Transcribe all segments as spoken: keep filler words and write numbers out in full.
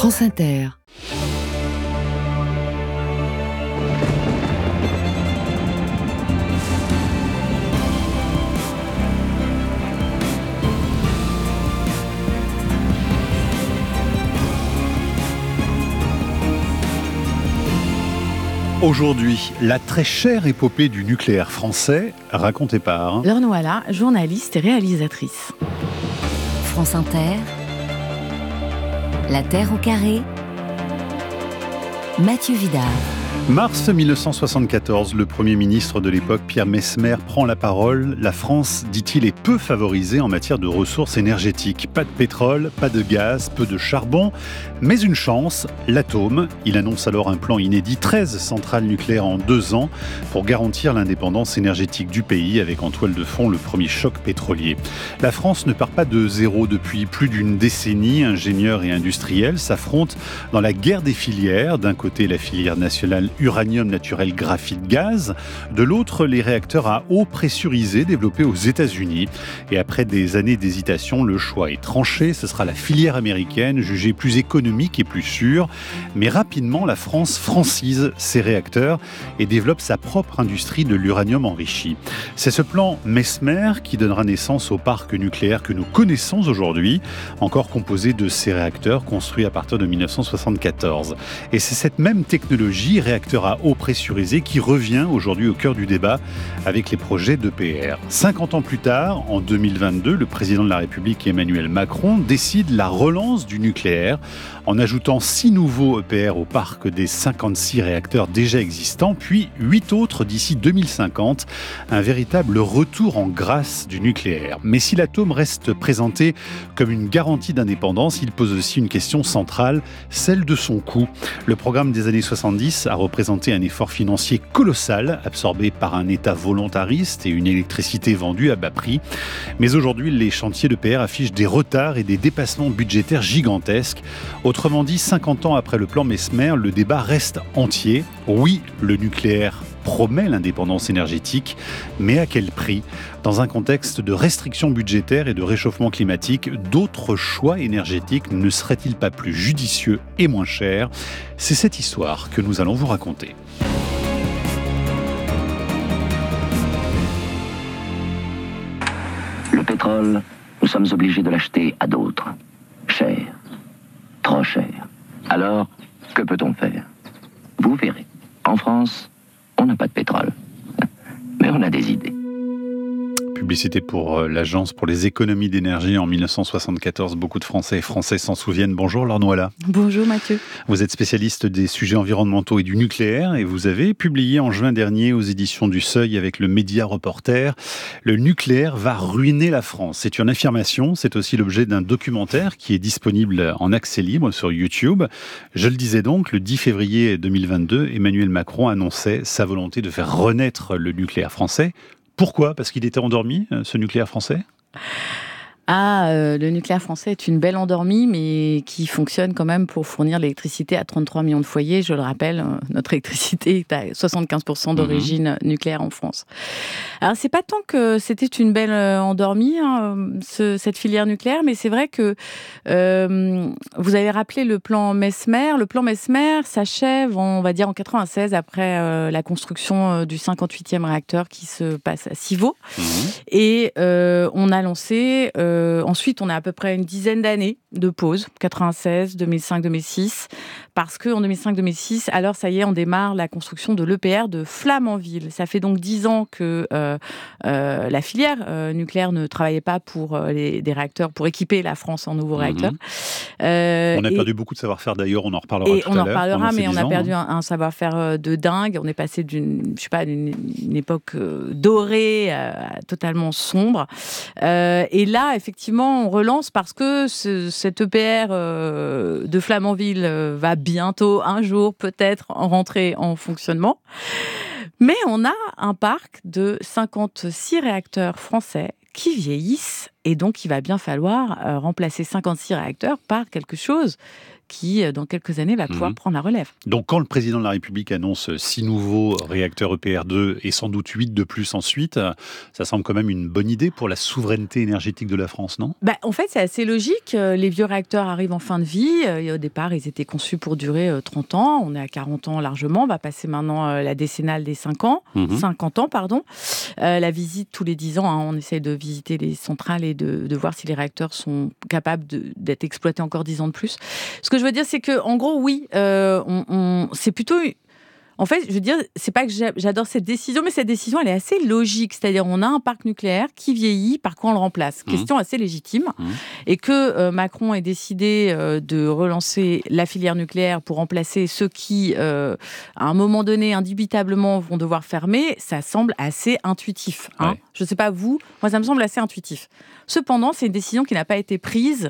France Inter. Aujourd'hui, la très chère épopée du nucléaire français, racontée par... Laure Noala, journaliste et réalisatrice. France Inter. La Terre au carré. Mathieu Vidard. Mars mille neuf cent soixante-quatorze, le Premier ministre de l'époque, Pierre Messmer, prend la parole. La France, dit-il, est peu favorisée en matière de ressources énergétiques. Pas de pétrole, pas de gaz, peu de charbon, mais une chance, l'atome. Il annonce alors un plan inédit, treize centrales nucléaires en deux ans, pour garantir l'indépendance énergétique du pays, avec en toile de fond le premier choc pétrolier. La France ne part pas de zéro depuis plus d'une décennie. Ingénieurs et industriels s'affrontent dans la guerre des filières. D'un côté, la filière nationale uranium naturel graphite gaz, de l'autre les réacteurs à eau pressurisée développés aux États-Unis. Et après des années d'hésitation, le choix est tranché, ce sera la filière américaine jugée plus économique et plus sûre. Mais rapidement, la France francise ses réacteurs et développe sa propre industrie de l'uranium enrichi. C'est ce plan Messmer qui donnera naissance au parc nucléaire que nous connaissons aujourd'hui, encore composé de ces réacteurs construits à partir de mille neuf cent soixante-quatorze. Et c'est cette même technologie, réacteur à eau pressurisée, qui revient aujourd'hui au cœur du débat avec les projets d'E P R. cinquante ans plus tard, en deux mille vingt-deux, le président de la République Emmanuel Macron décide la relance du nucléaire en ajoutant six nouveaux E P R au parc des cinquante-six réacteurs déjà existants, puis huit autres d'ici deux mille cinquante. Un véritable retour en grâce du nucléaire. Mais si l'atome reste présenté comme une garantie d'indépendance, il pose aussi une question centrale, celle de son coût. Le programme des années soixante-dix a représenté un effort financier colossal, absorbé par un État volontariste et une électricité vendue à bas prix. Mais aujourd'hui, les chantiers d'E P R affichent des retards et des dépassements budgétaires gigantesques. Autrement dit, cinquante ans après le plan Messmer, le débat reste entier. Oui, le nucléaire promet l'indépendance énergétique, mais à quel prix ? Dans un contexte de restrictions budgétaires et de réchauffement climatique, d'autres choix énergétiques ne seraient-ils pas plus judicieux et moins chers ? C'est cette histoire que nous allons vous raconter. Le pétrole, nous sommes obligés de l'acheter à d'autres. Cher. Trop cher. Alors, que peut-on faire ? Vous verrez. En France, on n'a pas de pétrole. Mais on a des idées. Publicité pour l'Agence pour les économies d'énergie en mille neuf cent soixante-quatorze. Beaucoup de Français et Français s'en souviennent. Bonjour Laure Noala. Bonjour Mathieu. Vous êtes spécialiste des sujets environnementaux et du nucléaire et vous avez publié en juin dernier aux éditions du Seuil avec le Média Reporter « Le nucléaire va ruiner la France ». C'est une affirmation, c'est aussi l'objet d'un documentaire qui est disponible en accès libre sur YouTube. Je le disais donc, le dix février deux mille vingt-deux, Emmanuel Macron annonçait sa volonté de faire renaître le nucléaire français. Pourquoi ? Parce qu'il était endormi, ce nucléaire français ? Ah, euh, le nucléaire français est une belle endormie, mais qui fonctionne quand même pour fournir l'électricité à trente-trois millions de foyers. Je le rappelle, euh, notre électricité est à soixante-quinze pour cent d'origine mmh. nucléaire en France. Alors, c'est pas tant que c'était une belle euh, endormie, hein, ce, cette filière nucléaire, mais c'est vrai que euh, vous avez rappelé le plan Messmer. Le plan Messmer s'achève, on va dire, en quatre-vingt-seize, après euh, la construction euh, du cinquante-huitième réacteur qui se passe à Civaux. Mmh. Et euh, on a lancé... Euh, Euh, ensuite, on a à peu près une dizaine d'années de pause, quatre-vingt-seize, deux mille cinq, deux mille six, parce qu'en deux mille cinq, deux mille six, alors ça y est, on démarre la construction de l'E P R de Flamanville. Ça fait donc dix ans que euh, euh, la filière euh, nucléaire ne travaillait pas pour euh, les, des réacteurs, pour équiper la France en nouveaux mmh. réacteurs. Euh, on a et, perdu beaucoup de savoir-faire d'ailleurs, on en reparlera et tout on à en l'heure. reparlera, mais on a ans, perdu hein. un, un savoir-faire de dingue. On est passé d'une, je sais pas, d'une une époque dorée à totalement sombre. Euh, et là, effectivement, on relance parce que ce, cet E P R euh, de Flamanville euh, va bientôt, un jour, peut-être rentrer en fonctionnement. Mais on a un parc de cinquante-six réacteurs français qui vieillissent et donc il va bien falloir euh, remplacer cinquante-six réacteurs par quelque chose qui, dans quelques années, va pouvoir mmh. prendre la relève. Donc, quand le président de la République annonce six nouveaux réacteurs E P R deux et sans doute huit de plus ensuite, ça semble quand même une bonne idée pour la souveraineté énergétique de la France, non ? Bah, en fait, c'est assez logique. Les vieux réacteurs arrivent en fin de vie. Et au départ, ils étaient conçus pour durer trente ans. On est à quarante ans largement. On va passer maintenant la décennale des cinq ans. Mmh. cinquante ans, pardon. Euh, la visite tous les dix ans, hein, on essaye de visiter les centrales et de, de voir si les réacteurs sont capables de, d'être exploités encore dix ans de plus. Ce que je veux dire, c'est que, en gros, oui, euh, on, on, c'est plutôt... En fait, je veux dire, c'est pas que j'adore cette décision, mais cette décision, elle est assez logique. C'est-à-dire, on a un parc nucléaire qui vieillit, par quoi on le remplace ? Mmh. Question assez légitime. Mmh. Et que euh, Macron ait décidé euh, de relancer la filière nucléaire pour remplacer ceux qui, euh, à un moment donné, indubitablement, vont devoir fermer, ça semble assez intuitif. Hein. Ouais. Je sais pas vous, moi, ça me semble assez intuitif. Cependant, c'est une décision qui n'a pas été prise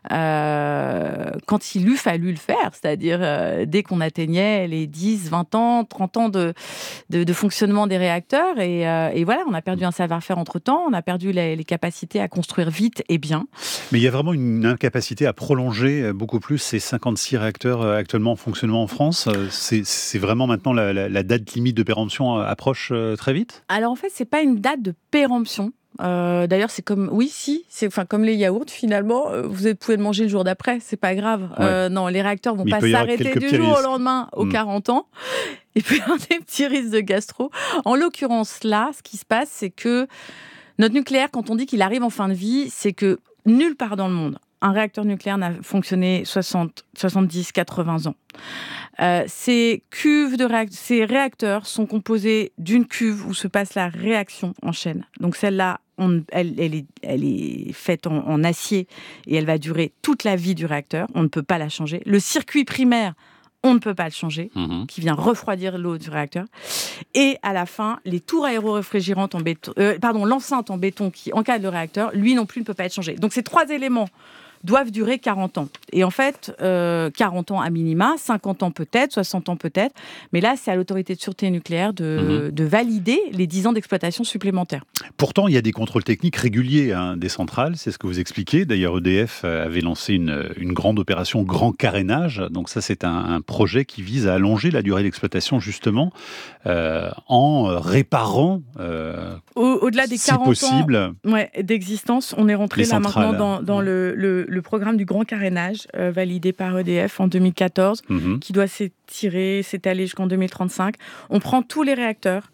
euh, quand il eût fallu le faire, c'est-à-dire euh, dès qu'on atteignait les dix, vingt ans, trente ans de, de, de fonctionnement des réacteurs. Et, euh, et voilà, on a perdu un savoir-faire entre-temps, on a perdu les, les capacités à construire vite et bien. Mais il y a vraiment une incapacité à prolonger beaucoup plus ces cinquante-six réacteurs actuellement en fonctionnement en France. C'est, c'est vraiment maintenant la, la, la date limite de péremption approche très vite ? Alors en fait, c'est pas une date de péremption. Euh, d'ailleurs, c'est comme, oui, si, c'est enfin comme les yaourts. Finalement, euh, vous pouvez le manger le jour d'après, c'est pas grave. Ouais. Euh, non, les réacteurs vont pas s'arrêter du jour risques. au lendemain aux mmh. quarante ans. Et puis, un des petits risques de gastro. En l'occurrence, là, ce qui se passe, c'est que notre nucléaire, quand on dit qu'il arrive en fin de vie, c'est que nulle part dans le monde, un réacteur nucléaire n'a fonctionné soixante, soixante-dix, quatre-vingts ans. Euh, ces cuves de réact- ces réacteurs sont composés d'une cuve où se passe la réaction en chaîne. Donc celle-là, on, elle, elle, est, elle est faite en, en acier et elle va durer toute la vie du réacteur. On ne peut pas la changer. Le circuit primaire, on ne peut pas le changer, mmh. qui vient refroidir l'eau du réacteur. Et à la fin, les tours aéroréfrigérantes en béton, euh, pardon, l'enceinte en béton qui encadre le réacteur, lui non plus ne peut pas être changé. Donc ces trois éléments doivent durer quarante ans. Et en fait, euh, quarante ans à minima, cinquante ans peut-être, soixante ans peut-être. Mais là, c'est à l'autorité de sûreté nucléaire de, mmh. de valider les dix ans d'exploitation supplémentaires. Pourtant, il y a des contrôles techniques réguliers hein, des centrales, c'est ce que vous expliquez. D'ailleurs, E D F avait lancé une, une grande opération Grand Carénage. Donc ça, c'est un, un projet qui vise à allonger la durée d'exploitation, justement, euh, en réparant, euh, Au, au-delà des si quarante possible, ans ouais, d'existence, on est rentré là maintenant dans, dans mmh. le, le, le programme du Grand Carénage, euh, validé par E D F en deux mille quatorze, mmh. qui doit s'étirer, s'étaler jusqu'en deux mille trente-cinq. On prend tous les réacteurs,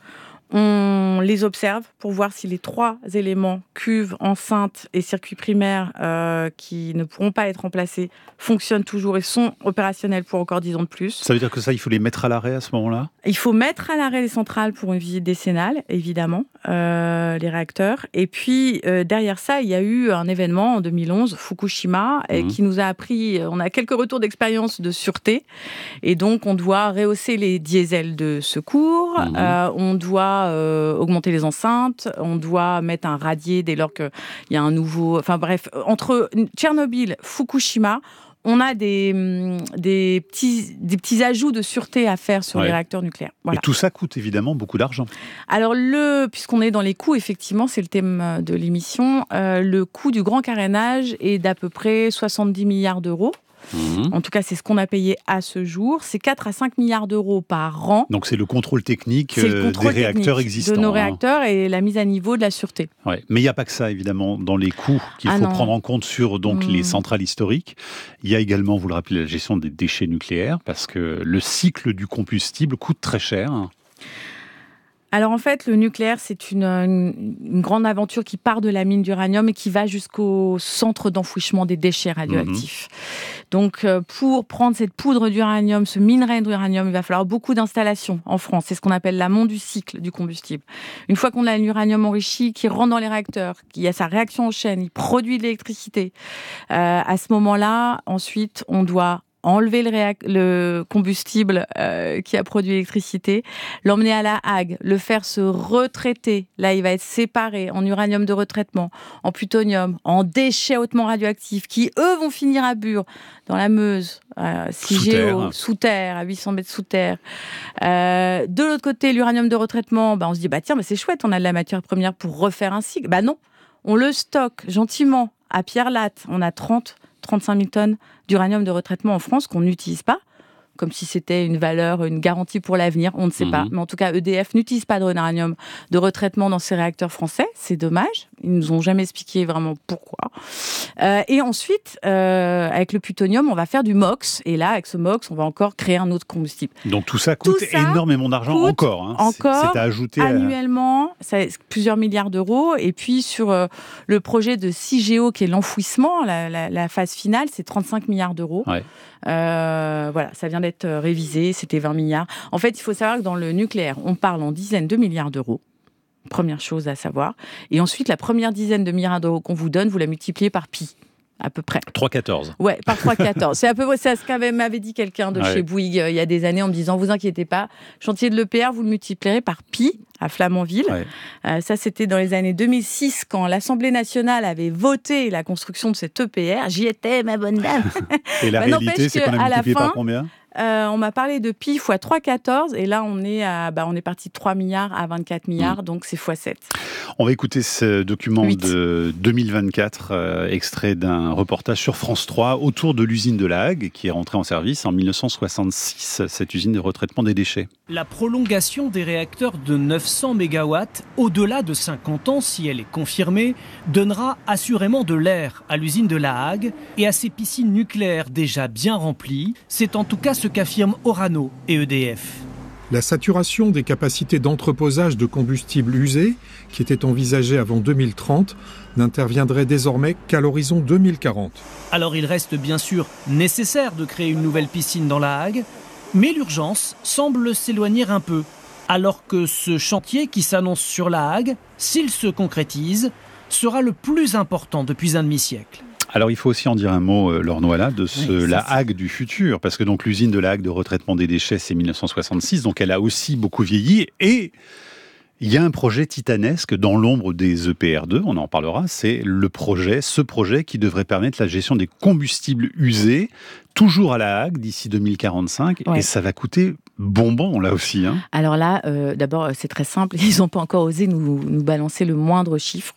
on les observe pour voir si les trois éléments, cuve, enceinte et circuit primaire, euh, qui ne pourront pas être remplacés, fonctionnent toujours et sont opérationnels pour encore dix ans de plus. Ça veut dire que ça, il faut les mettre à l'arrêt à ce moment-là ? Il faut mettre à l'arrêt les centrales pour une visite décennale, évidemment, euh, les réacteurs. Et puis, euh, derrière ça, il y a eu un événement en deux mille onze, Fukushima, mmh. qui nous a appris, on a quelques retours d'expérience de sûreté. Et donc, on doit rehausser les diesels de secours, mmh. euh, on doit Euh, augmenter les enceintes, on doit mettre un radier dès lors qu'il y a un nouveau... Enfin bref, entre Tchernobyl, Fukushima, on a des, des, petits, des petits ajouts de sûreté à faire sur ouais. les réacteurs nucléaires. Voilà. Et tout ça coûte évidemment beaucoup d'argent. Alors, le, puisqu'on est dans les coûts, effectivement, c'est le thème de l'émission, euh, le coût du grand carénage est d'à peu près soixante-dix milliards d'euros. Mmh. En tout cas, c'est ce qu'on a payé à ce jour. C'est quatre à cinq milliards d'euros par an. Donc, c'est le contrôle technique le contrôle des réacteurs existants. De nos réacteurs hein. et la mise à niveau de la sûreté. Ouais. Mais il n'y a pas que ça, évidemment, dans les coûts qu'il ah faut non. prendre en compte sur donc, mmh. les centrales historiques. Il y a également, vous le rappelez, la gestion des déchets nucléaires, parce que le cycle du combustible coûte très cher. Alors en fait, le nucléaire, c'est une, une, une grande aventure qui part de la mine d'uranium et qui va jusqu'au centre d'enfouissement des déchets radioactifs. Mmh. Donc pour prendre cette poudre d'uranium, ce minerai d'uranium, il va falloir beaucoup d'installations en France. C'est ce qu'on appelle l'amont du cycle du combustible. Une fois qu'on a l'uranium enrichi qui rentre dans les réacteurs, qu'il y a sa réaction en chaîne, il produit de l'électricité, euh, à ce moment-là, ensuite, on doit enlever le, réac- le combustible euh, qui a produit l'électricité, l'emmener à la Hague, le faire se retraiter. Là, il va être séparé en uranium de retraitement, en plutonium, en déchets hautement radioactifs qui, eux, vont finir à Bure, dans la Meuse, euh, Cigéo, sous terre, à huit cents mètres sous terre. Euh, de l'autre côté, l'uranium de retraitement, bah, on se dit, bah, tiens, bah, c'est chouette, on a de la matière première pour refaire un cycle. Bah non, on le stocke gentiment à Pierre Latte. On a trente trente-cinq mille tonnes d'uranium de retraitement en France qu'on n'utilise pas, comme si c'était une valeur, une garantie pour l'avenir, on ne sait mmh. pas. Mais en tout cas, E D F n'utilise pas de uranium de retraitement dans ses réacteurs français, c'est dommage. Ils ne nous ont jamais expliqué vraiment pourquoi. Euh, et ensuite, euh, avec le plutonium, on va faire du MOX. Et là, avec ce MOX, on va encore créer un autre combustible. Donc tout ça coûte tout ça énormément d'argent coûte encore. Hein. Encore, c'est à ajouter annuellement, à... ça, plusieurs milliards d'euros. Et puis sur euh, le projet de CIGEO, qui est l'enfouissement, la, la, la phase finale, c'est trente-cinq milliards d'euros. Ouais. Euh, voilà, ça vient d'être révisé, c'était vingt milliards. En fait, il faut savoir que dans le nucléaire, on parle en dizaines de milliards d'euros. Première chose à savoir. Et ensuite, la première dizaine de milliards d'euros qu'on vous donne, vous la multipliez par pi. À peu près. trois virgule quatorze. Ouais, par trois virgule quatorze. C'est à peu près c'est ce qu'avait m'avait dit quelqu'un de ouais. chez Bouygues euh, il y a des années en me disant, vous inquiétez pas, chantier de l'E P R, vous le multiplierez par pi à Flamanville. Ouais. Euh, ça, c'était dans les années deux mille six, quand l'Assemblée nationale avait voté la construction de cet E P R. J'y étais, ma bonne dame. Et la bah, réalité, c'est qu'on a multiplié par combien ? Euh, on m'a parlé de pi fois trois virgule quatorze et là on est, à, bah, on est parti de trois milliards à vingt-quatre milliards, mmh. donc c'est fois sept. On va écouter ce document huit. De deux mille vingt-quatre, euh, extrait d'un reportage sur France trois autour de l'usine de La Hague qui est rentrée en service en dix-neuf cent soixante-six, cette usine de retraitement des déchets. La prolongation des réacteurs de neuf cents mégawatts, au-delà de cinquante ans si elle est confirmée, donnera assurément de l'air à l'usine de La Hague et à ses piscines nucléaires déjà bien remplies. C'est en tout cas ce qu'affirment Orano et E D F. La saturation des capacités d'entreposage de combustibles usés, qui était envisagée avant deux mille trente, n'interviendrait désormais qu'à l'horizon deux mille quarante. Alors il reste bien sûr nécessaire de créer une nouvelle piscine dans La Hague, mais l'urgence semble s'éloigner un peu, alors que ce chantier qui s'annonce sur La Hague, s'il se concrétise, sera le plus important depuis un demi-siècle. Alors, il faut aussi en dire un mot, Laure Noaillat, de ce oui, La Hague du futur, parce que donc l'usine de La Hague de retraitement des déchets, c'est dix-neuf cent soixante-six, donc elle a aussi beaucoup vieilli, et il y a un projet titanesque dans l'ombre des E P R deux, on en parlera, c'est le projet, ce projet qui devrait permettre la gestion des combustibles usés, toujours à La Hague, d'ici deux mille quarante-cinq, ouais. et ça va coûter bonbon, là aussi. Hein. Alors là, euh, d'abord, c'est très simple, ils n'ont pas encore osé nous, nous balancer le moindre chiffre.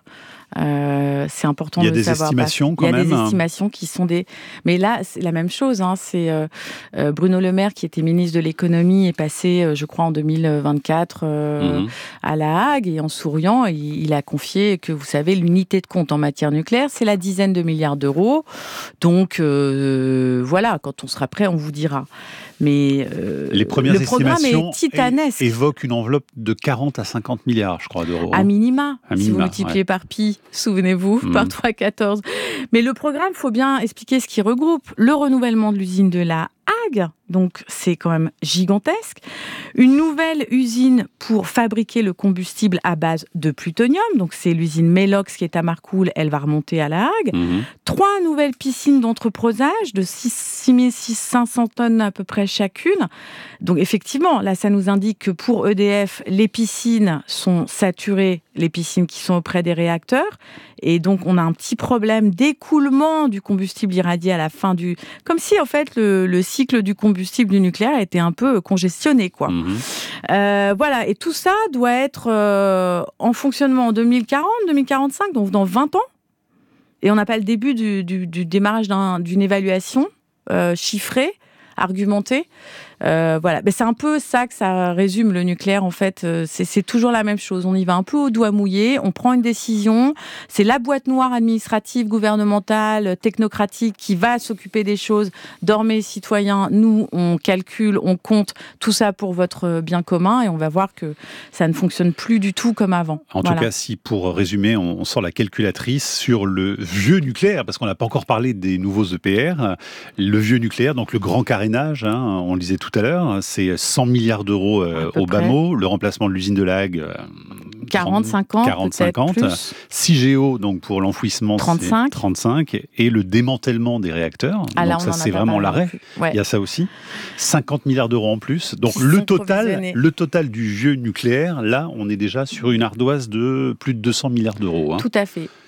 Euh, c'est important de le savoir. Il y a des estimations quand même. Il y a des estimations qui sont des... Mais là, c'est la même chose. Hein. C'est euh, euh, Bruno Le Maire, qui était ministre de l'économie, est passé, euh, je crois, en deux mille vingt-quatre euh, mmh. à La Hague. Et en souriant, il, il a confié que, vous savez, l'unité de compte en matière nucléaire, c'est la dizaine de milliards d'euros. Donc, euh, voilà, quand on sera prêt, on vous dira. Mais euh, les premières le programme estimations est titanesque. É- évoquent une enveloppe de quarante à cinquante milliards, je crois, d'euros. À minima, à si minima, vous multipliez ouais. par pi, souvenez-vous, mmh. par trois virgule quatorze. Mais le programme, il faut bien expliquer ce qui regroupe. Le renouvellement de l'usine de La Hague, donc c'est quand même gigantesque. Une nouvelle usine pour fabriquer le combustible à base de plutonium, donc c'est l'usine Melox qui est à Marcoule, elle va remonter à La Hague. Mmh. Trois nouvelles piscines d'entreposage de six mille cinq cents tonnes à peu près chacune. Donc effectivement, là ça nous indique que pour E D F, les piscines sont saturées, les piscines qui sont auprès des réacteurs, et donc on a un petit problème d'écoulement du combustible irradié à la fin du... Comme si en fait le, le cycle du combustible du nucléaire était un peu congestionné, quoi. Mmh. Euh, voilà, et tout ça doit être euh, en fonctionnement en deux mille quarante, deux mille quarante-cinq, donc dans vingt ans. Et on n'a pas le début du, du, du démarrage d'un, d'une évaluation euh, chiffrée, argumentée. Euh, voilà, mais c'est un peu ça que ça résume le nucléaire en fait. C'est, c'est toujours la même chose. On y va un peu au doigt mouillé, on prend une décision. C'est la boîte noire administrative, gouvernementale, technocratique qui va s'occuper des choses. Dormez, citoyens. Nous, on calcule, on compte tout ça pour votre bien commun et on va voir que ça ne fonctionne plus du tout comme avant. En voilà. tout cas, si pour résumer, on sort la calculatrice sur le vieux nucléaire, parce qu'on n'a pas encore parlé des nouveaux E P R. Le vieux nucléaire, donc le grand carénage, hein, on le disait tout à l'heure, c'est cent milliards d'euros euh, au bas mot, le remplacement de l'usine de La Hague, euh, quarante cinquante, quarante cinquante, CIGEO, donc pour l'enfouissement, trente-cinq. C'est trente-cinq, et le démantèlement des réacteurs, ah, donc ça c'est vraiment l'arrêt, ouais. Il y a ça aussi, cinquante milliards d'euros en plus, donc le total, le total du vieux nucléaire, là on est déjà sur une ardoise de plus de deux cents milliards d'euros. Hein. Tout à fait.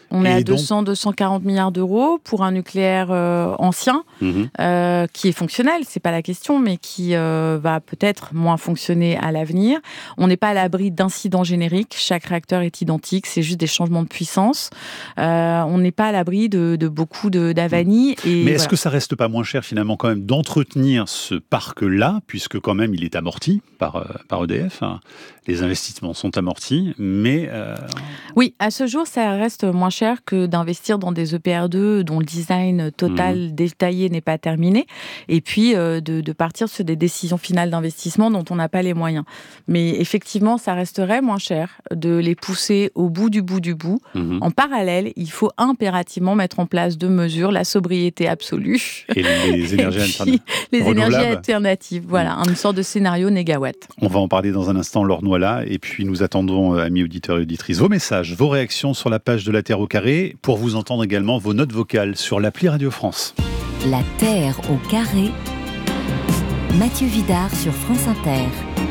On Et est à donc... deux cents à deux cent quarante milliards d'euros pour un nucléaire euh, ancien, mmh. euh, qui est fonctionnel, c'est pas la question, mais qui euh, va peut-être moins fonctionner à l'avenir. On n'est pas à l'abri d'incidents génériques. Chaque réacteur est identique, c'est juste des changements de puissance. Euh, on n'est pas à l'abri de, de beaucoup de, d'avanies. Et mais est-ce voilà. que ça reste pas moins cher finalement quand même d'entretenir ce parc-là, puisque quand même il est amorti par, euh, par E D F, hein. Les investissements sont amortis, mais... Euh... Oui, à ce jour, ça reste moins cher que d'investir dans des E P R deux dont le design total mmh. détaillé n'est pas terminé, et puis euh, de, de partir sur des décisions finales d'investissement dont on n'a pas les moyens. Mais effectivement, ça resterait moins cher de les pousser au bout du bout du bout. Mmh. En parallèle, il faut impérativement mettre en place deux mesures, la sobriété absolue et les énergies, et puis, les énergies alternatives. Voilà, mmh. une sorte de scénario négawatt. On va en parler dans un instant, Laure Noëlla. Et puis nous attendons, amis auditeurs et auditrices, vos messages, vos réactions sur la page de La Terre au carré, pour vous entendre également vos notes vocales sur l'appli Radio France. La Terre au carré, Mathieu Vidard sur France Inter.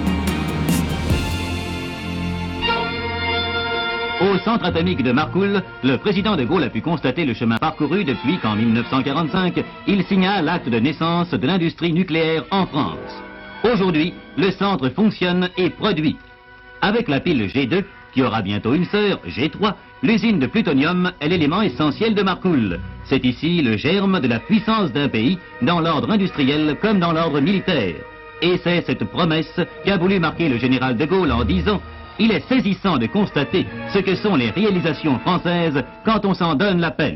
Au centre atomique de Marcoule, le président de Gaulle a pu constater le chemin parcouru depuis qu'en mille neuf cent quarante-cinq, il signa l'acte de naissance de l'industrie nucléaire en France. Aujourd'hui, le centre fonctionne et produit. Avec la pile G deux, qui aura bientôt une sœur, G trois, l'usine de plutonium est l'élément essentiel de Marcoule. C'est ici le germe de la puissance d'un pays, dans l'ordre industriel comme dans l'ordre militaire. Et c'est cette promesse qu'a voulu marquer le général de Gaulle en disant « Il est saisissant de constater ce que sont les réalisations françaises quand on s'en donne la peine ».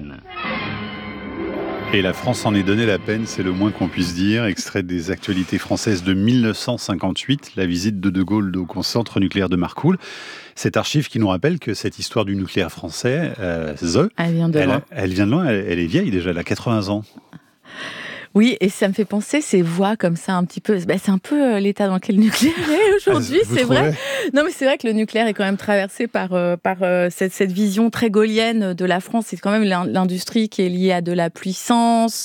Et la France en est donné la peine, c'est le moins qu'on puisse dire. Extrait des actualités françaises de mille neuf cent cinquante-huit, la visite de De Gaulle au centre nucléaire de Marcoule. Cette archive qui nous rappelle que cette histoire du nucléaire français, euh, elle vient de elle, loin. Elle vient de loin, elle, elle est vieille déjà, elle a quatre-vingts ans. Oui, et ça me fait penser ces voix comme ça un petit peu. Bah, c'est un peu l'état dans lequel le nucléaire est aujourd'hui, ah, c'est vrai. Non, mais c'est vrai que le nucléaire est quand même traversé par euh, par euh, cette, cette vision très gaullienne de la France. C'est quand même l'industrie qui est liée à de la puissance,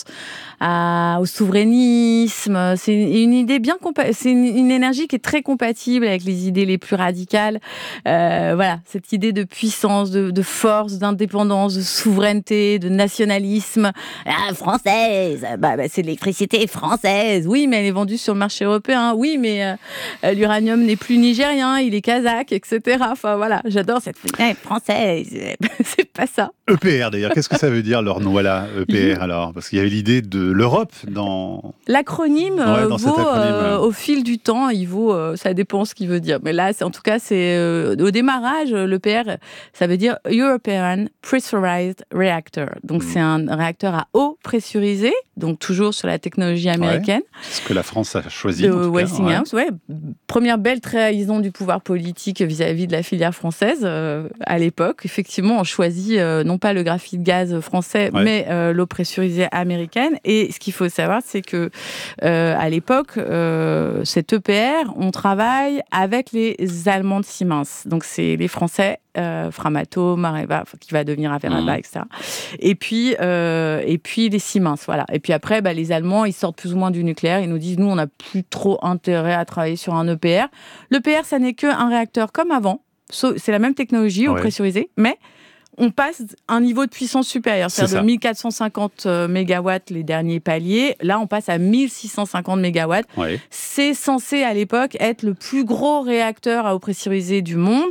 à, au souverainisme. C'est une idée bien compa- c'est une, une énergie qui est très compatible avec les idées les plus radicales. Euh, voilà, cette idée de puissance, de, de force, d'indépendance, de souveraineté, de nationalisme ah, française. Bah, bah, c'est de l'électricité française. Oui, mais elle est vendue sur le marché européen. Oui, mais euh, l'uranium n'est plus nigérien, il est kazakh, et cetera. Enfin voilà, j'adore cette française. C'est pas ça. E P R d'ailleurs, qu'est-ce que ça veut dire, Laure Noëlla, E P R alors? Parce qu'il y avait l'idée de l'Europe dans... L'acronyme ouais, dans vaut acronyme, euh, au fil du temps, il vaut, euh, ça dépend ce qu'il veut dire. Mais là, c'est, en tout cas, c'est euh, au démarrage, l'E P R, ça veut dire European Pressurized Reactor. Donc mmh. c'est un réacteur à eau pressurisée, donc toujours sur la technologie américaine. Ouais, ce que la France a choisi. De en tout Westinghouse, cas, ouais. ouais. Première belle trahison du pouvoir politique vis-à-vis de la filière française euh, à l'époque. Effectivement, on choisit euh, non pas le graphite gaz français, ouais. mais euh, l'eau pressurisée américaine. Et ce qu'il faut savoir, c'est que euh, à l'époque, euh, cet E P R, on travaille avec les Allemands de Siemens. Donc c'est les Français. Euh, Framatome, Areva, qui va devenir Averaba, mmh. et cetera. Et puis, euh, et puis les Siemens, voilà. Et puis après, bah, les Allemands, ils sortent plus ou moins du nucléaire. Ils nous disent, nous, on n'a plus trop intérêt à travailler sur un E P R. L'E P R, ça n'est qu'un réacteur comme avant. C'est la même technologie, eau ouais. pressurisée, mais on passe un niveau de puissance supérieur. C'est-à-dire c'est de mille quatre cent cinquante mégawatts les derniers paliers. Là, on passe à mille six cent cinquante mégawatts. Ouais. C'est censé, à l'époque, être le plus gros réacteur à eau pressurisée du monde.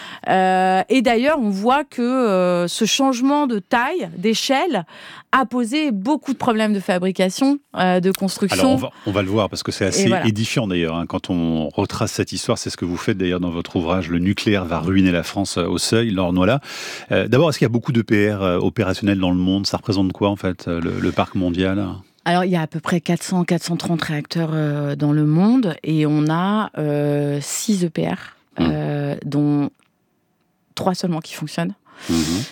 Euh, et d'ailleurs, on voit que euh, ce changement de taille, d'échelle, a posé beaucoup de problèmes de fabrication, euh, de construction. Alors, on va, on va le voir, parce que c'est assez voilà. édifiant, d'ailleurs. Hein, quand on retrace cette histoire, c'est ce que vous faites, d'ailleurs, dans votre ouvrage « Le nucléaire va ruiner la France au seuil », Laure Noëlla. Euh, D'abord, est-ce qu'il y a beaucoup d'E P R euh, opérationnels dans le monde? Ça représente quoi, en fait, le, le parc mondial? Alors, il y a à peu près quatre cents à quatre cent trente réacteurs euh, dans le monde et on a euh, six E P R, euh, mmh. dont trois seulement qui fonctionnent. Mmh.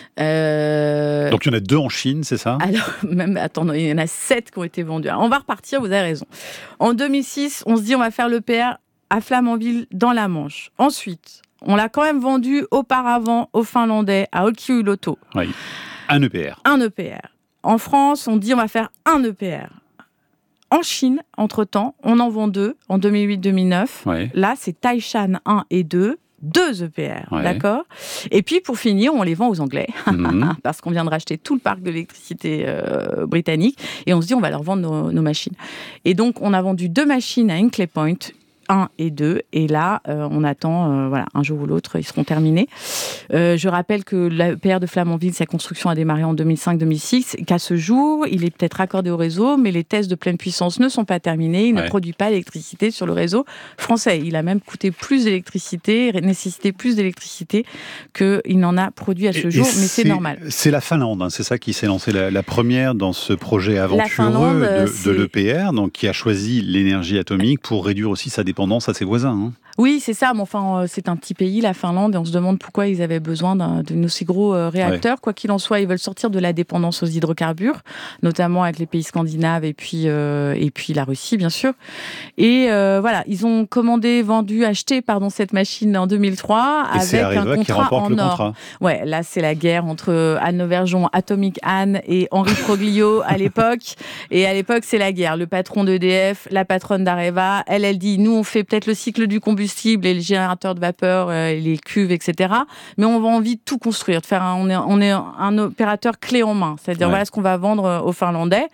Euh... Donc, il y en a deux en Chine, c'est ça? Alors, même, attends, il y en a sept qui ont été vendus. Alors, on va repartir, vous avez raison. En deux mille six, on se dit on va faire l'E P R à Flamanville, dans la Manche. Ensuite, on l'a quand même vendu auparavant aux Finlandais, à Olkiluoto. Oui, un E P R. Un E P R. En France, on dit on va faire un E P R. En Chine, entre-temps, on en vend deux, en deux mille huit deux mille neuf. Oui. Là, c'est Taishan un et deux, deux E P R, ouais. d'accord ? Et puis, pour finir, on les vend aux Anglais, mmh. parce qu'on vient de racheter tout le parc de l'électricité euh, britannique, et on se dit, on va leur vendre nos, nos machines. Et donc, on a vendu deux machines à Hinkley Point, un et deux, et là, euh, on attend, euh, voilà, un jour ou l'autre, ils seront terminés. Euh, je rappelle que l'E P R de Flamanville, sa construction a démarré en deux mille cinq deux mille six, qu'à ce jour, il est peut-être raccordé au réseau, mais les tests de pleine puissance ne sont pas terminés, il ouais. ne produit pas d'électricité sur le réseau français. Il a même coûté plus d'électricité, nécessité plus d'électricité qu'il n'en a produit à ce et, jour, et mais c'est, c'est normal. C'est la Finlande, hein, c'est ça qui s'est lancé la, la première dans ce projet aventureux Finlande, de, de l'E P R, donc, qui a choisi l'énergie atomique pour réduire aussi sa dépendance à ses voisins. Hein. Oui, c'est ça, mais enfin, c'est un petit pays, la Finlande, et on se demande pourquoi ils avaient besoin d'un, d'un aussi gros euh, réacteur. Ouais. Quoi qu'il en soit, ils veulent sortir de la dépendance aux hydrocarbures, notamment avec les pays scandinaves et puis, euh, et puis la Russie, bien sûr. Et euh, voilà, ils ont commandé, vendu, acheté pardon, cette machine en deux mille trois et avec c'est Areva un contrat qui remporte en le or. Contrat. Ouais, là, c'est la guerre entre Anne Novergeon, Atomic Anne, et Henri Proglio à l'époque. Et à l'époque, c'est la guerre. Le patron d'E D F, la patronne d'Areva, elle, elle dit, nous, on fait peut-être le cycle du combustible et les générateurs de vapeur, euh, et les cuves, et cetera. Mais on a envie de tout construire, de faire un, on est, on est un opérateur clé en main. C'est-à-dire, ouais. voilà ce qu'on va vendre aux Finlandais.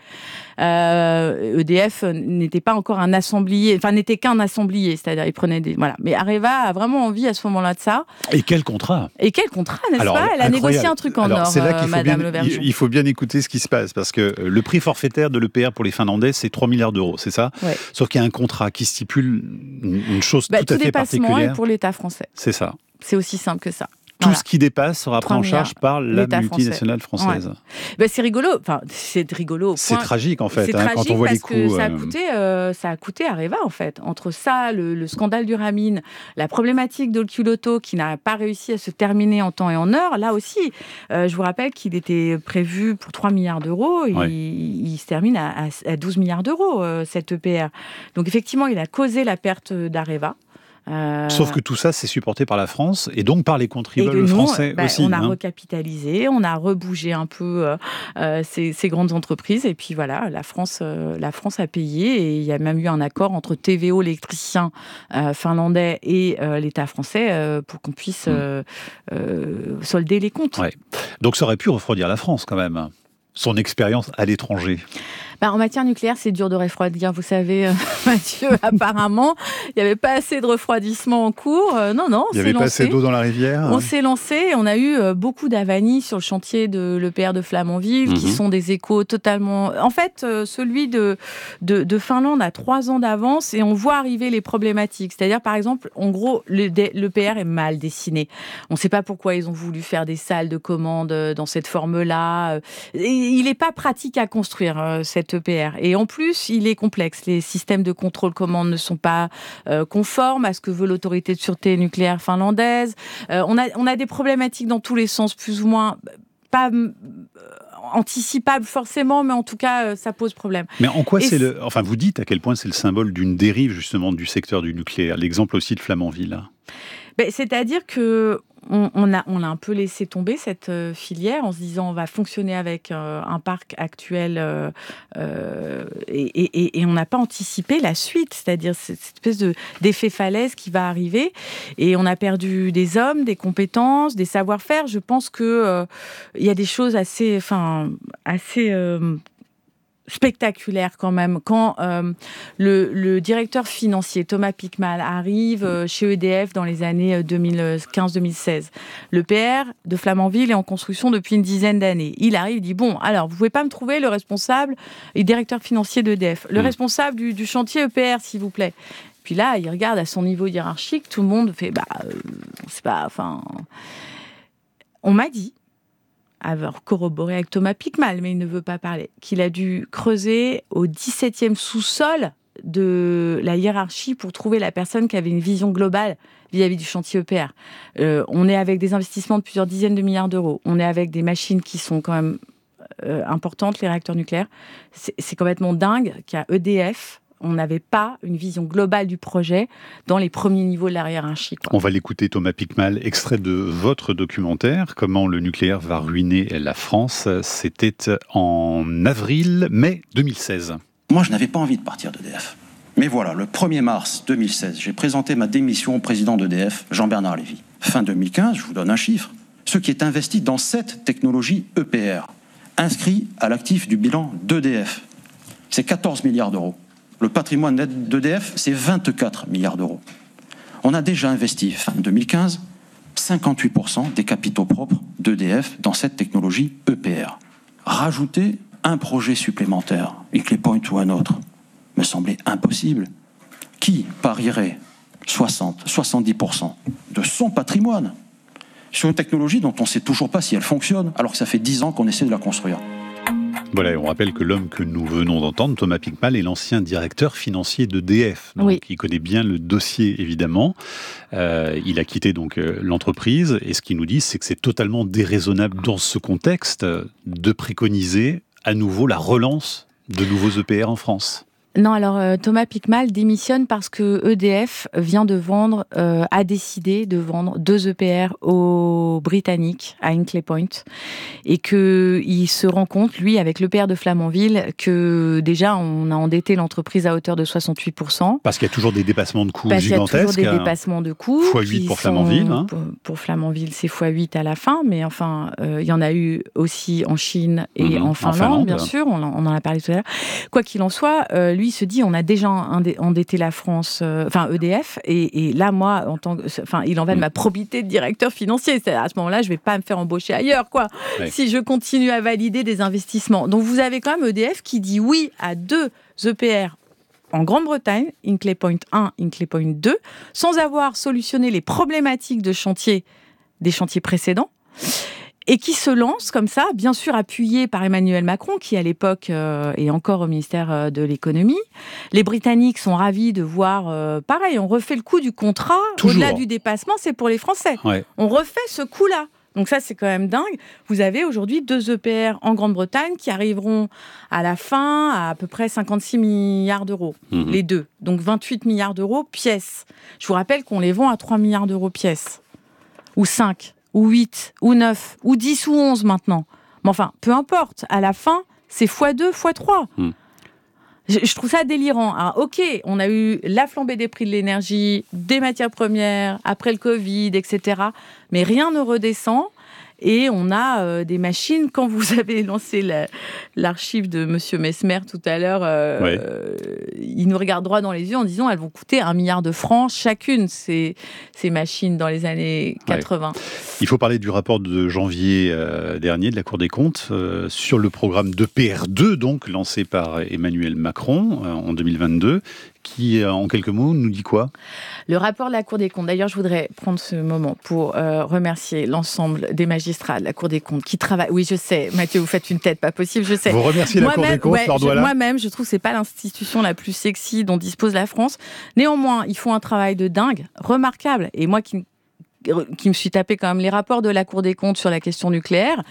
Euh, E D F n'était pas encore un assemblier, enfin n'était qu'un assemblier, c'est-à-dire il prenait des voilà. Mais Areva a vraiment envie à ce moment-là de ça. Et quel contrat ? Et quel contrat, n'est-ce Alors, pas ? Elle a négocié un truc en Alors, or, c'est là qu'il euh, faut Madame bien, Novergeon. Il faut bien écouter ce qui se passe parce que le prix forfaitaire de l'E P R pour les Finlandais, c'est trois milliards d'euros, c'est ça ? Ouais. Sauf qu'il y a un contrat qui stipule une chose bah, tout à fait particulière. Tout dépassement est pour l'État français. C'est ça. C'est aussi simple que ça. Tout voilà. ce qui dépasse sera pris en charge par la multinationale français. française. Ouais. Ben c'est rigolo. Enfin, c'est rigolo. C'est tragique en fait. C'est hein, tragique quand on voit parce les coûts. Que ça a euh... coûté, euh, ça a coûté Areva en fait. Entre ça, le, le scandale du Ramin, la problématique d'Olkiluoto qui n'a pas réussi à se terminer en temps et en heure. Là aussi, euh, je vous rappelle qu'il était prévu pour trois milliards d'euros. Et ouais. il, il se termine à, à douze milliards d'euros euh, cette E P R. Donc effectivement, il a causé la perte d'Areva. Euh... Sauf que tout ça, c'est supporté par la France et donc par les contribuables nous, français bah, aussi. On a hein. recapitalisé, on a rebougé un peu euh, euh, ces, ces grandes entreprises et puis voilà, la France, euh, la France a payé et il y a même eu un accord entre T V O, l'électricien euh, finlandais et euh, l'État français euh, pour qu'on puisse euh, euh, solder les comptes. Ouais. Donc ça aurait pu refroidir la France quand même, son expérience à l'étranger. Bah, en matière nucléaire, c'est dur de refroidir. Vous savez, euh, Mathieu, apparemment, il n'y avait pas assez de refroidissement en cours. Euh, non, non, on Il n'y avait lancé. pas assez d'eau dans la rivière. On hein. s'est lancé. On a eu euh, beaucoup d'avanies sur le chantier de l'E P R de Flamanville, mm-hmm. qui sont des échos totalement... En fait, euh, celui de, de, de Finlande a trois ans d'avance et on voit arriver les problématiques. C'est-à-dire, par exemple, en gros, le, l'E P R est mal dessiné. On ne sait pas pourquoi ils ont voulu faire des salles de commande dans cette forme-là. Et il n'est pas pratique à construire, euh, cette E P R. Et en plus, il est complexe. Les systèmes de contrôle-commande ne sont pas euh, conformes à ce que veut l'autorité de sûreté nucléaire finlandaise. Euh, on a, on a des problématiques dans tous les sens, plus ou moins pas euh, anticipables forcément, mais en tout cas, euh, ça pose problème. Mais en quoi Et c'est le... Enfin, vous dites à quel point c'est le symbole d'une dérive, justement, du secteur du nucléaire. L'exemple aussi de Flamanville. Hein. Ben, c'est-à-dire que On, on, a, on a un peu laissé tomber cette euh, filière en se disant on va fonctionner avec euh, un parc actuel euh, euh, et, et, et on n'a pas anticipé la suite, c'est-à-dire cette espèce de, d'effet falaise qui va arriver et on a perdu des hommes, des compétences, des savoir-faire. Je pense qu'il euh, y a des choses assez, enfin, assez euh, spectaculaire quand même. Quand euh, le, le directeur financier Thomas Pickmal arrive euh, chez E D F dans les années deux mille quinze deux mille seize, l'E P R de Flamanville est en construction depuis une dizaine d'années. Il arrive, il dit, bon, alors, vous pouvez pas me trouver le responsable et directeur financier d'E D F, le mmh. responsable du, du chantier E P R, s'il vous plaît. Puis là, il regarde à son niveau hiérarchique, tout le monde fait, bah, euh, c'est pas, enfin... On m'a dit, avoir corroboré avec Thomas Pickmal, mais il ne veut pas parler, qu'il a dû creuser au dix-septième sous-sol de la hiérarchie pour trouver la personne qui avait une vision globale vis-à-vis du chantier E P R. Euh, on est avec des investissements de plusieurs dizaines de milliards d'euros. On est avec des machines qui sont quand même euh, importantes, les réacteurs nucléaires. C'est, c'est complètement dingue qu'à E D F, on n'avait pas une vision globale du projet dans les premiers niveaux de la hiérarchie. Quoi. On va l'écouter, Thomas Pickmal, extrait de votre documentaire, Comment le nucléaire va ruiner la France. C'était en avril, mai deux mille seize. Moi, je n'avais pas envie de partir d'E D F. Mais voilà, le premier mars deux mille seize, j'ai présenté ma démission au président d'E D F, Jean-Bernard Lévy. Fin deux mille quinze, je vous donne un chiffre, ce qui est investi dans cette technologie E P R, inscrit à l'actif du bilan d'E D F, c'est quatorze milliards d'euros. Le patrimoine net d'E D F, c'est vingt-quatre milliards d'euros. On a déjà investi, fin deux mille quinze, cinquante-huit pour cent des capitaux propres d'E D F dans cette technologie E P R. Rajouter un projet supplémentaire, Hinkley Point ou un autre, me semblait impossible. Qui parierait soixante, soixante-dix pour cent de son patrimoine sur une technologie dont on ne sait toujours pas si elle fonctionne, alors que ça fait dix ans qu'on essaie de la construire? Voilà, on rappelle que l'homme que nous venons d'entendre, Thomas Piquemal, est l'ancien directeur financier d'E D F. Donc, oui. Il connaît bien le dossier, évidemment. Euh, il a quitté donc euh, l'entreprise. Et ce qu'il nous dit, c'est que c'est totalement déraisonnable dans ce contexte de préconiser à nouveau la relance de nouveaux E P R en France. Non, alors euh, Thomas Piquemal démissionne parce que E D F vient de vendre, euh, a décidé de vendre deux E P R aux Britanniques, à Hinkley Point, et qu'il se rend compte, lui, avec l'E P R de Flamanville, que déjà on a endetté l'entreprise à hauteur de soixante-huit pour cent. Parce qu'il y a toujours des dépassements de coûts parce gigantesques. Il y a toujours des dépassements de coûts. fois huit pour Flamanville. Hein. Pour, pour Flamanville, c'est fois huit à la fin, mais enfin, euh, il y en a eu aussi en Chine et mmh, en, Finlande, en Finlande, bien sûr, on en, on en a parlé tout à l'heure. Quoi qu'il en soit, euh, lui se dit, on a déjà endetté la France, euh, enfin E D F, et, et là, moi, en tant que, enfin, il en va de ma probité de directeur financier. C'est, à ce moment-là, je ne vais pas me faire embaucher ailleurs, quoi, ouais. si je continue à valider des investissements. Donc, vous avez quand même E D F qui dit oui à deux E P R en Grande-Bretagne, Hinkley Point un, Hinkley Point deux, sans avoir solutionné les problématiques de chantier, des chantiers précédents. Et qui se lance comme ça, bien sûr appuyé par Emmanuel Macron, qui à l'époque euh, est encore au ministère de l'économie. Les Britanniques sont ravis de voir, euh, pareil, on refait le coup du contrat, toujours. Au-delà du dépassement, c'est pour les Français. Ouais. On refait ce coup-là. Donc ça, c'est quand même dingue. Vous avez aujourd'hui deux E P R en Grande-Bretagne qui arriveront à la fin à à peu près cinquante-six milliards d'euros, mmh. les deux. Donc vingt-huit milliards d'euros pièce. Je vous rappelle qu'on les vend à trois milliards d'euros pièce, ou cinq. Ou huit, ou neuf, ou dix, ou onze maintenant. Mais enfin, peu importe. À la fin, c'est fois deux, fois trois. Mmh. Je, je trouve ça délirant. Alors, ok, on a eu la flambée des prix de l'énergie, des matières premières, après le Covid, et cetera. Mais rien ne redescend. Et on a euh, des machines, quand vous avez lancé la, l'archive de Monsieur Messmer tout à l'heure, euh, ouais. euh, il nous regarde droit dans les yeux en disant elles vont coûter un milliard de francs chacune, ces, ces machines, dans les années quatre-vingts. Ouais. Il faut parler du rapport de janvier euh, dernier de la Cour des comptes euh, sur le programme d'E P R deux, donc lancé par Emmanuel Macron euh, en deux mille vingt-deux. Qui, en quelques mots, nous dit quoi ? Le rapport de la Cour des comptes. D'ailleurs, je voudrais prendre ce moment pour euh, remercier l'ensemble des magistrats de la Cour des comptes qui travaillent. Oui, je sais, Mathieu, vous faites une tête pas possible, je sais. Vous remerciez la Cour des comptes, ouais, Laure Douala ? Moi-même, je trouve que c'est pas l'institution la plus sexy dont dispose la France. Néanmoins, ils font un travail de dingue, remarquable. Et moi qui qui me suis tapé quand même les rapports de la Cour des comptes sur la question nucléaire.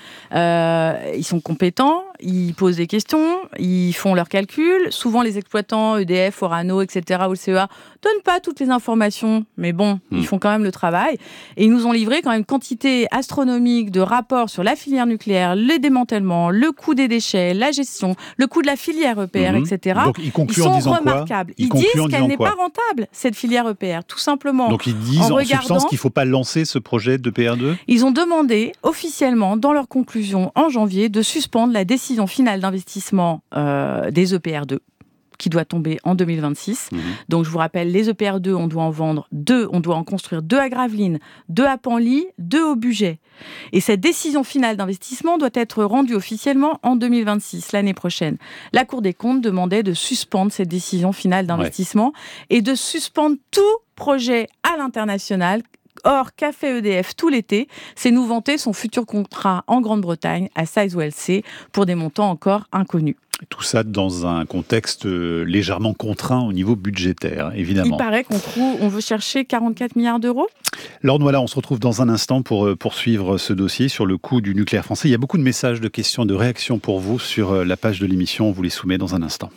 Euh, ils sont compétents, ils posent des questions, ils font leurs calculs. Souvent, les exploitants, E D F, Orano, et cetera, ou le C E A, donnent pas toutes les informations, mais bon, mmh. ils font quand même le travail. Et ils nous ont livré quand même une quantité astronomique de rapports sur la filière nucléaire, le démantèlement, le coût des déchets, la gestion, le coût de la filière E P R, mmh. et cetera. Donc, ils, ils sont en disant remarquables. Ils, ils disent qu'elle n'est quoi pas rentable, cette filière E P R, tout simplement. Donc, ils disent en, en substance qu'il ne faut pas lancer ce projet d'E P R deux ? Ils ont demandé officiellement, dans leur conclusion en janvier, de suspendre la décision finale d'investissement euh, des E P R deux, qui doit tomber en deux mille vingt-six. Mmh. Donc, je vous rappelle, les E P R deux, on doit en vendre deux, on doit en construire deux à Gravelines, deux à Penly, deux au Bugey. Et cette décision finale d'investissement doit être rendue officiellement en deux mille vingt-six, l'année prochaine. La Cour des comptes demandait de suspendre cette décision finale d'investissement ouais. et de suspendre tout projet à l'international. Or, qu'a fait E D F tout l'été ? C'est nous vanter son futur contrat en Grande-Bretagne, à Sizewell C, pour des montants encore inconnus. Tout ça dans un contexte légèrement contraint au niveau budgétaire, évidemment. Il paraît qu'on trouve, on veut chercher quarante-quatre milliards d'euros. Laure Douala, on se retrouve dans un instant pour poursuivre ce dossier sur le coût du nucléaire français. Il y a beaucoup de messages, de questions, de réactions pour vous sur la page de l'émission. On vous les soumet dans un instant.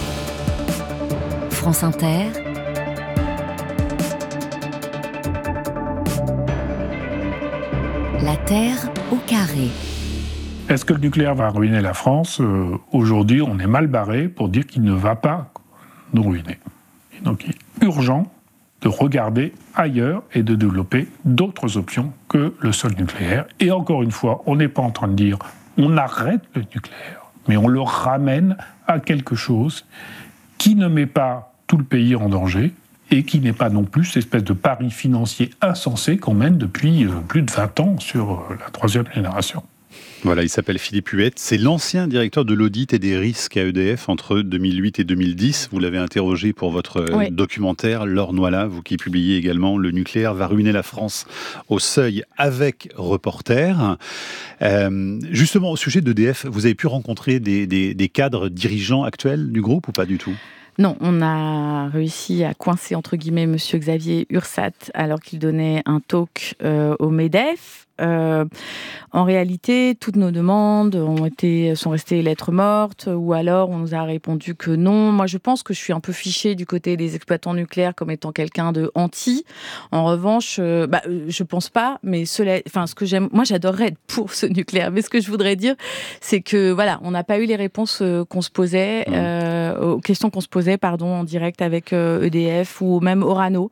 France Inter. La Terre au carré. Est-ce que le nucléaire va ruiner la France ? euh, Aujourd'hui, on est mal barré pour dire qu'il ne va pas nous ruiner. Donc il est urgent de regarder ailleurs et de développer d'autres options que le seul nucléaire. Et encore une fois, on n'est pas en train de dire on arrête le nucléaire, mais on le ramène à quelque chose qui ne met pas tout le pays en danger et qui n'est pas non plus cette espèce de pari financier insensé qu'on mène depuis plus de vingt ans sur la troisième génération. Voilà, il s'appelle Philippe Huette. C'est l'ancien directeur de l'audit et des risques à E D F entre deux mille huit et deux mille dix. Vous l'avez interrogé pour votre oui. documentaire L'Or Noila, vous qui publiez également Le nucléaire va ruiner la France au seuil avec Reporter. Euh, justement, au sujet d'E D F, vous avez pu rencontrer des, des, des cadres dirigeants actuels du groupe ou pas du tout ? Non, on a réussi à coincer, entre guillemets, monsieur Xavier Ursat, alors qu'il donnait un talk euh, au MEDEF. Euh, en réalité, toutes nos demandes ont été, sont restées lettres mortes, ou alors on nous a répondu que non. Moi, je pense que je suis un peu fichée du côté des exploitants nucléaires comme étant quelqu'un de anti. En revanche, euh, bah, je pense pas, mais cela, enfin, ce que j'aime, moi, j'adorerais être pour ce nucléaire. Mais ce que je voudrais dire, c'est que voilà, on n'a pas eu les réponses euh, qu'on se posait, euh, aux questions qu'on se posait, pardon, en direct avec euh, E D F ou même Orano.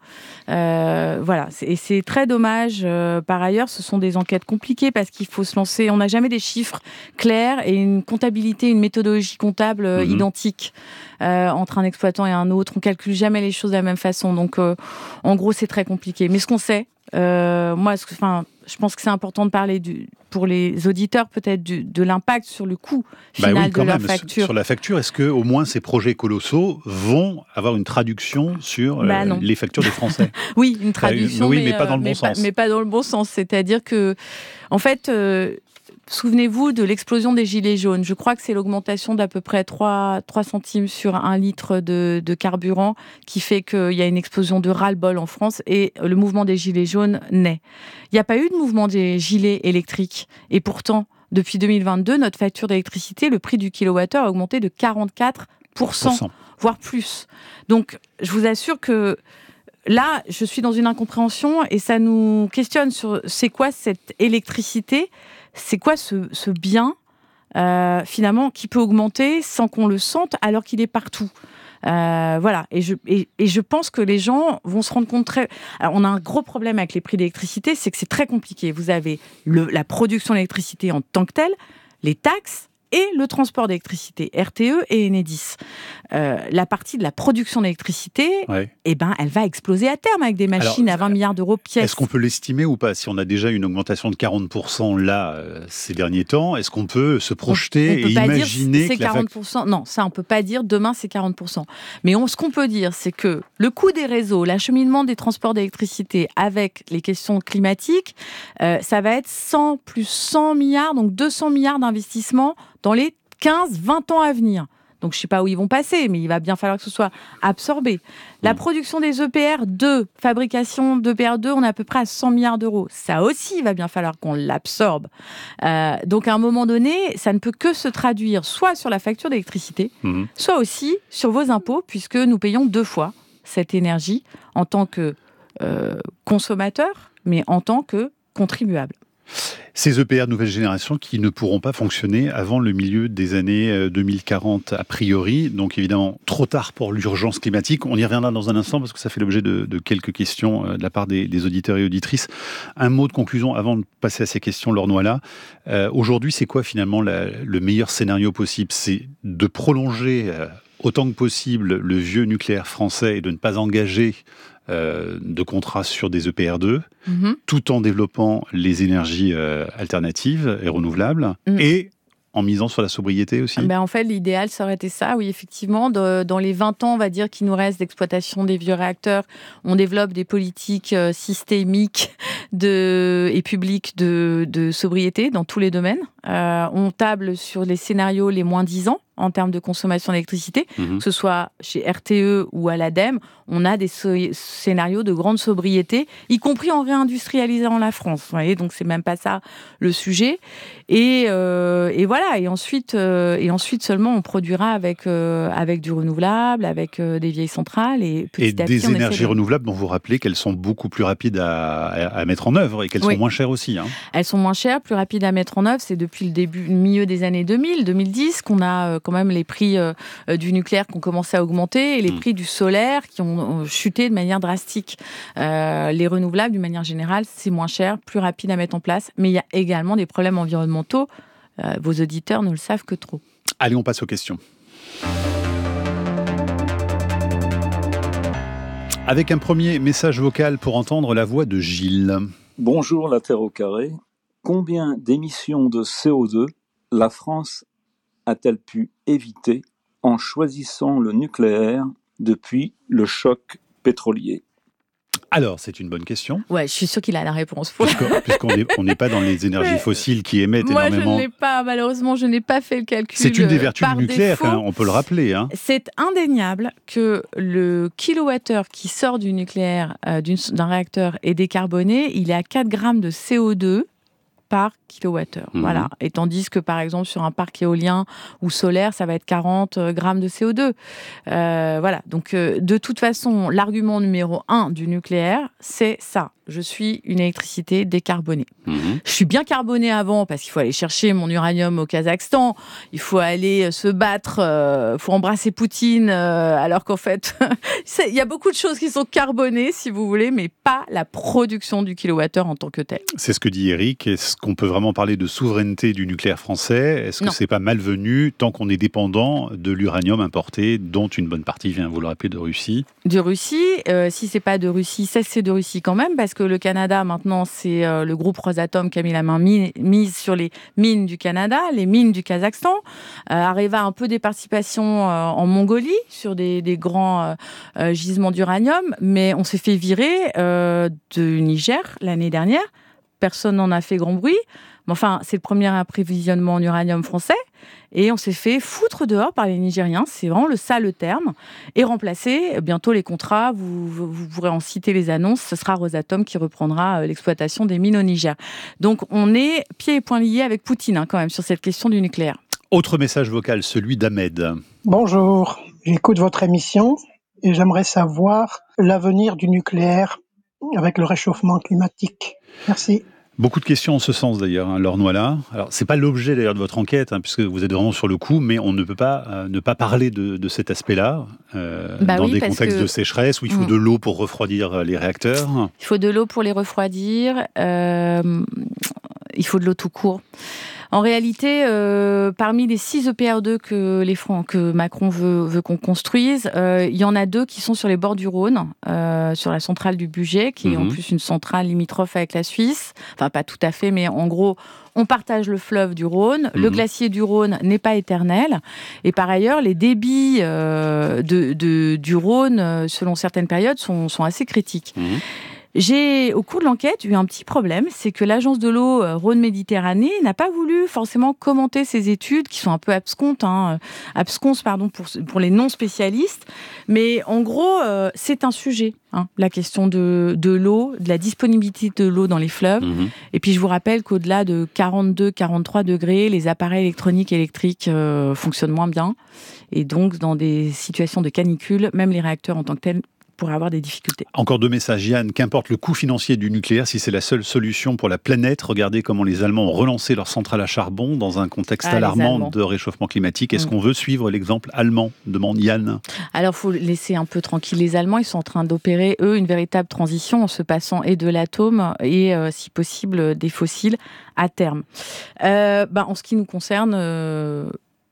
Euh, voilà, c'est, et c'est très dommage. Euh, par ailleurs, ce sont des enquête compliquée parce qu'il faut se lancer, on n'a jamais des chiffres clairs et une comptabilité, une méthodologie comptable euh, mmh. identique euh, entre un exploitant et un autre. On calcule jamais les choses de la même façon. Donc, euh, en gros, c'est très compliqué. Mais ce qu'on sait, euh, moi, enfin, je pense que c'est important de parler du, pour les auditeurs peut-être du, de l'impact sur le coût final bah oui, de leur facture. Sur la facture, est-ce que au moins ces projets colossaux vont avoir une traduction sur bah euh, les factures des Français ? Oui, une traduction, bah, oui, mais, mais pas dans le bon mais sens. Pas, mais pas dans le bon sens. C'est-à-dire que, en fait, euh, souvenez-vous de l'explosion des gilets jaunes. Je crois que c'est l'augmentation d'à peu près trois centimes sur un litre de, de carburant qui fait qu'il y a une explosion de ras-le-bol en France et le mouvement des gilets jaunes naît. Il n'y a pas eu de mouvement des gilets électriques. Et pourtant, depuis deux mille vingt-deux, notre facture d'électricité, le prix du kilowattheure a augmenté de quarante-quatre pour cent, voire plus. Donc, je vous assure que là, je suis dans une incompréhension et ça nous questionne sur c'est quoi cette électricité ? C'est quoi ce, ce bien, euh, finalement, qui peut augmenter sans qu'on le sente alors qu'il est partout ? Euh, voilà, et je, et, et je pense que les gens vont se rendre compte très... Alors, on a un gros problème avec les prix d'électricité, c'est que c'est très compliqué. Vous avez le, la production d'électricité en tant que telle, les taxes, et le transport d'électricité, R T E et Enedis. Euh, la partie de la production d'électricité, ouais. eh ben, elle va exploser à terme avec des machines Alors, à vingt milliards d'euros pièce. Est-ce qu'on peut l'estimer ou pas ? Si on a déjà une augmentation de quarante pour cent là, euh, ces derniers temps, est-ce qu'on peut se projeter on, on peut et pas imaginer dire c'est que la quarante pour cent fac... Non, ça on peut pas dire demain c'est quarante pour cent. Mais on, ce qu'on peut dire, c'est que le coût des réseaux, l'acheminement des transports d'électricité avec les questions climatiques, euh, ça va être cent plus cent milliards, donc deux cents milliards d'investissements dans les quinze vingt ans à venir. Donc, je ne sais pas où ils vont passer, mais il va bien falloir que ce soit absorbé. La production des E P R deux, fabrication d'E P R deux, on est à peu près à cent milliards d'euros. Ça aussi, il va bien falloir qu'on l'absorbe. Euh, donc, à un moment donné, ça ne peut que se traduire soit sur la facture d'électricité, mmh. soit aussi sur vos impôts, puisque nous payons deux fois cette énergie en tant que euh, consommateur, mais en tant que contribuable. Ces E P R nouvelle génération qui ne pourront pas fonctionner avant le milieu des années deux mille quarante a priori, donc évidemment trop tard pour l'urgence climatique. On y reviendra dans un instant parce que ça fait l'objet de, de quelques questions de la part des, des auditeurs et auditrices. Un mot de conclusion avant de passer à ces questions, L'Or Noila. Euh, aujourd'hui, c'est quoi finalement la, le meilleur scénario possible ? C'est de prolonger euh, autant que possible le vieux nucléaire français et de ne pas engager Euh, de contrats sur des E P R deux, mmh. tout en développant les énergies euh, alternatives et renouvelables, mmh. et en misant sur la sobriété aussi. Ben en fait, l'idéal, ça aurait été ça, oui, effectivement. De, dans les vingt ans, on va dire, qui nous reste d'exploitation des vieux réacteurs, on développe des politiques euh, systémiques de, et publiques de, de sobriété dans tous les domaines. Euh, on table sur les scénarios les moins dix ans en termes de consommation d'électricité, mmh. que ce soit chez R T E ou à l'ADEME, on a des so- scénarios de grande sobriété, y compris en réindustrialisant la France. Vous voyez, donc c'est même pas ça le sujet. Et, euh, et voilà. Et ensuite, euh, et ensuite seulement, on produira avec euh, avec du renouvelable, avec euh, des vieilles centrales et petit et à petit, des énergies de... renouvelables dont vous rappelez qu'elles sont beaucoup plus rapides à, à, à mettre en œuvre et qu'elles oui. sont moins chères aussi. Hein. Elles sont moins chères, plus rapides à mettre en œuvre. C'est depuis le début, le milieu des années deux mille, deux mille dix qu'on a quand même les prix euh, du nucléaire qui ont commencé à augmenter et les mmh. prix du solaire qui ont, ont chuté de manière drastique. Euh, les renouvelables, d'une manière générale, c'est moins cher, plus rapide à mettre en place, mais il y a également des problèmes environnementaux. Euh, vos auditeurs ne le savent que trop. Allez, on passe aux questions. Avec un premier message vocal pour entendre la voix de Gilles. Bonjour la Terre au carré. Combien d'émissions de C O deux la France a-t-elle pu éviter en choisissant le nucléaire depuis le choc pétrolier ? Alors, c'est une bonne question. Ouais, je suis sûre qu'il a la réponse. Puisqu'on, puisqu'on n'est on n'est pas dans les énergies Mais fossiles qui émettent moi, énormément. Moi, je ne l'ai pas. Malheureusement, je n'ai pas fait le calcul. C'est une des vertus du nucléaire, hein, on peut le rappeler. Hein. C'est indéniable que le kilowattheure qui sort du nucléaire, euh, d'une, d'un réacteur, est décarboné. Il est à quatre grammes de C O deux par kilowattheure. Mmh. Voilà. Et tandis que, par exemple, sur un parc éolien ou solaire, ça va être quarante grammes de C O deux. Euh, voilà. Donc, euh, de toute façon, l'argument numéro un du nucléaire, c'est ça. Je suis une électricité décarbonée. Mmh. Je suis bien carbonée avant parce qu'il faut aller chercher mon uranium au Kazakhstan, il faut aller se battre, il euh, faut embrasser Poutine, euh, alors qu'en fait, il y a beaucoup de choses qui sont carbonées, si vous voulez, mais pas la production du kilowattheure en tant que tel. C'est ce que dit Eric. Est-ce qu'on peut vraiment parler de souveraineté du nucléaire français ? Est-ce que non. c'est pas malvenu tant qu'on est dépendant de l'uranium importé, dont une bonne partie vient, vous le rappelez, de Russie ? De Russie, euh, si c'est pas de Russie, ça c'est de Russie quand même, parce que le Canada, maintenant, c'est euh, le groupe Rosatom qui a mis la main mi- mise sur les mines du Canada, les mines du Kazakhstan. Euh, Areva a un peu des participations euh, en Mongolie sur des, des grands euh, gisements d'uranium, mais on s'est fait virer euh, du Niger l'année dernière. Personne n'en a fait grand bruit. Mais enfin, c'est le premier approvisionnement en uranium français. Et on s'est fait foutre dehors par les Nigériens. C'est vraiment le ça le terme. Et remplacer bientôt les contrats. Vous, vous, vous pourrez en citer les annonces. Ce sera Rosatom qui reprendra l'exploitation des mines au Niger. Donc, on est pieds et poings liés avec Poutine, hein, quand même, sur cette question du nucléaire. Autre message vocal, celui d'Ahmed. Bonjour. J'écoute votre émission et j'aimerais savoir l'avenir du nucléaire avec le réchauffement climatique. Merci. Beaucoup de questions en ce sens d'ailleurs, hein, Laure Noila. Alors, c'est pas l'objet d'ailleurs de votre enquête, hein, puisque vous êtes vraiment sur le coup, mais on ne peut pas euh, ne pas parler de, de cet aspect-là, euh, bah dans oui, des contextes que... de sécheresse où il faut mmh. de l'eau pour refroidir les réacteurs. Il faut de l'eau pour les refroidir, euh, il faut de l'eau tout court. En réalité, euh, parmi les six E P R deux que, les Francs, que Macron veut, veut qu'on construise, euh, il y en a deux qui sont sur les bords du Rhône, euh, sur la centrale du Bugey, qui mmh. est en plus une centrale limitrophe avec la Suisse. Enfin, pas tout à fait, mais en gros, on partage le fleuve du Rhône. Mmh. Le glacier du Rhône n'est pas éternel. Et par ailleurs, les débits euh, de, de, du Rhône, selon certaines périodes, sont, sont assez critiques. Mmh. J'ai, au cours de l'enquête, eu un petit problème, c'est que l'agence de l'eau Rhône-Méditerranée n'a pas voulu forcément commenter ces études, qui sont un peu abscontes, hein, absconses pardon, pour, pour les non-spécialistes. Mais en gros, euh, c'est un sujet, hein, la question de, de l'eau, de la disponibilité de l'eau dans les fleuves. Mmh. Et puis je vous rappelle qu'au-delà de quarante-deux à quarante-trois degrés, les appareils électroniques et électriques euh, fonctionnent moins bien. Et donc, dans des situations de canicule, même les réacteurs en tant que tels pour avoir des difficultés. Encore deux messages, Yann. Qu'importe le coût financier du nucléaire, si c'est la seule solution pour la planète, regardez comment les Allemands ont relancé leur centrale à charbon dans un contexte ah, alarmant de réchauffement climatique. Est-ce mmh. qu'on veut suivre l'exemple allemand ? Demande Yann. Alors, il faut laisser un peu tranquille les Allemands. Ils sont en train d'opérer, eux, une véritable transition en se passant et de l'atome et, euh, si possible, des fossiles à terme. Euh, ben, en ce qui nous concerne... Euh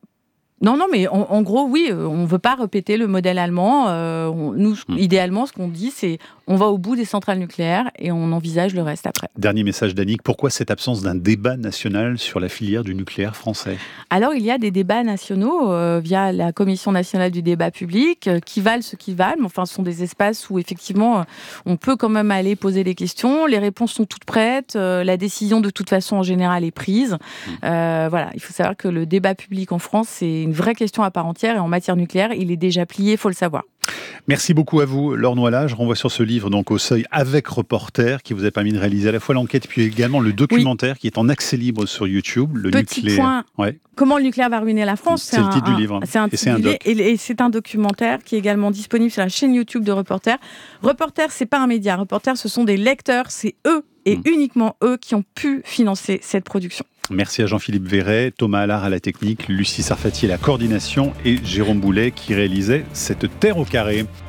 Non, non, mais en, en gros, oui, on ne veut pas répéter le modèle allemand. Euh, on, nous, mmh. idéalement, ce qu'on dit, c'est on va au bout des centrales nucléaires et on envisage le reste après. Dernier message d'Annick, pourquoi cette absence d'un débat national sur la filière du nucléaire français ? Alors, il y a des débats nationaux euh, via la Commission nationale du débat public euh, qui valent ce qu'ils valent. Mais enfin, ce sont des espaces où, effectivement, euh, on peut quand même aller poser des questions. Les réponses sont toutes prêtes. Euh, la décision, de toute façon, en général, est prise. Mmh. Euh, voilà, il faut savoir que le débat public en France, c'est une vraie question à part entière, et en matière nucléaire, il est déjà plié, il faut le savoir. Merci beaucoup à vous, Laure Noila. Je renvoie sur ce livre, donc Au Seuil, avec reporter, qui vous a permis de réaliser à la fois l'enquête, puis également le documentaire, oui. qui est en accès libre sur YouTube. Le Petit nucléaire. Point, ouais. Comment le nucléaire va ruiner la France ? C'est, c'est le titre un, du livre. C'est un, et c'est un doc. Et, et c'est un documentaire qui est également disponible sur la chaîne YouTube de Reporter. Reporter, c'est pas un média. Reporter, ce sont des lecteurs. C'est eux, et mmh. uniquement eux, qui ont pu financer cette production. Merci à Jean-Philippe Verret, Thomas Allard à la technique, Lucie Sarfati à la coordination et Jérôme Boulet qui réalisait cette Terre au carré.